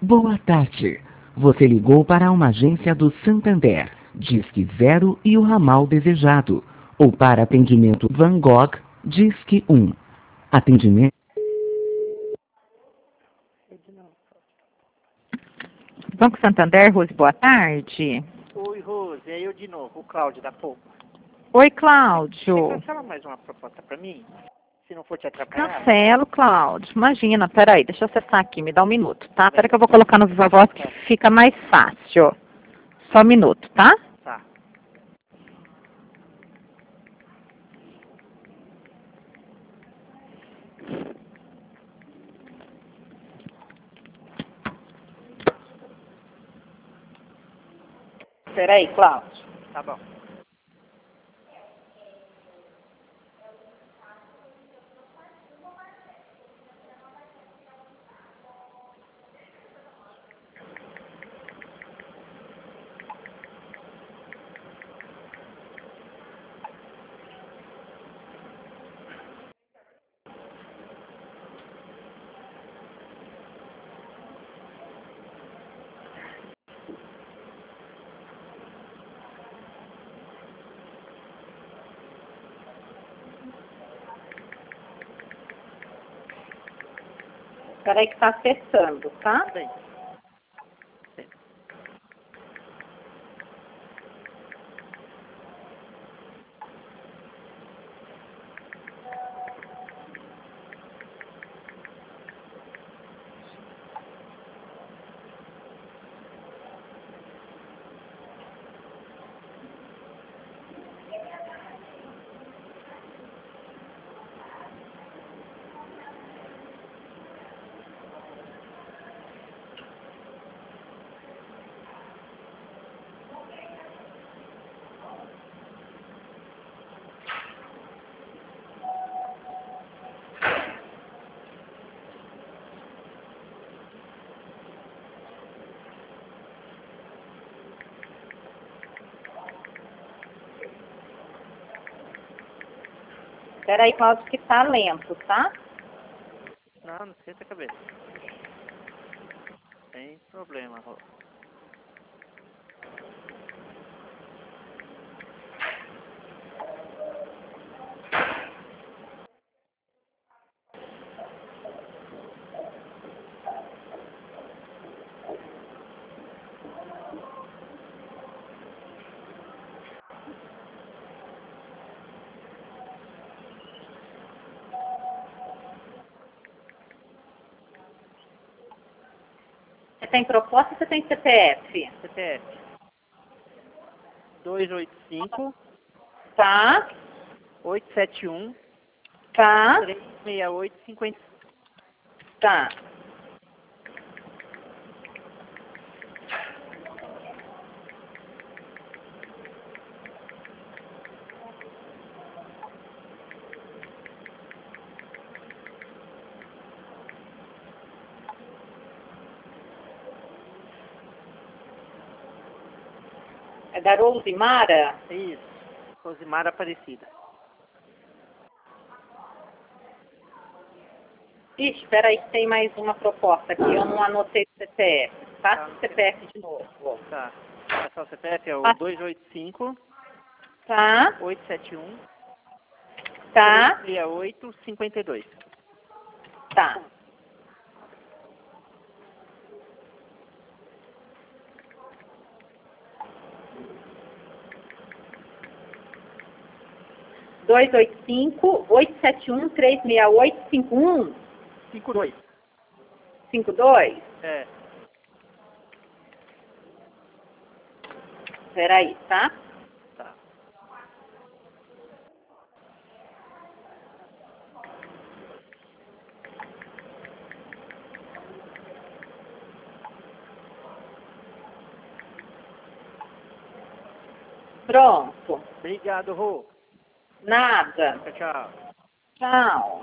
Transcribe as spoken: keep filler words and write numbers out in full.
Boa tarde. Você ligou para uma agência do Santander. Disque zero e o ramal desejado. Ou para atendimento Van Gogh, Disque um. Atendimento. Banco Santander, Rose, boa tarde. Oi, Rose, é eu de novo, o Cláudio da Poupa. Oi, Você Cláudio. cancela mais uma proposta pra mim? Se não for te atrapalhar? Cancelo, Cláudio. Imagina, peraí, deixa eu acessar aqui, me dá um minuto, tá? Peraí que eu vou colocar no Viva Voz que fica mais fácil. Só um minuto, tá? Tá. Peraí, Cláudio. Tá bom. Peraí que tá acessando, tá? Bem. Peraí, Cláudio, que tá lento, tá? Não, não esquenta a cabeça. Sem problema, Rose. Você tem proposta ou você tem C P F? C P F. dois oito cinco, Tá, oito sete um, tá, três seis oito, cinco. tá. É da Rosimara? Isso. Rosimara Aparecida. Ixi, peraí que tem mais uma proposta aqui, eu não anotei o C P F. Passa o C P F de novo. Tá. Essa o C P F é o Passa. dois oito cinco, Tá, oito sete um, tá, três seis oito, cinco dois. tá. dois oito cinco, oito sete um, três seis oito, cinco um, cinco dois. cinco dois. É. Peraí, tá? Tá. Pronto. Obrigado, Rô. Nada. Tchau, tchau. Tchau.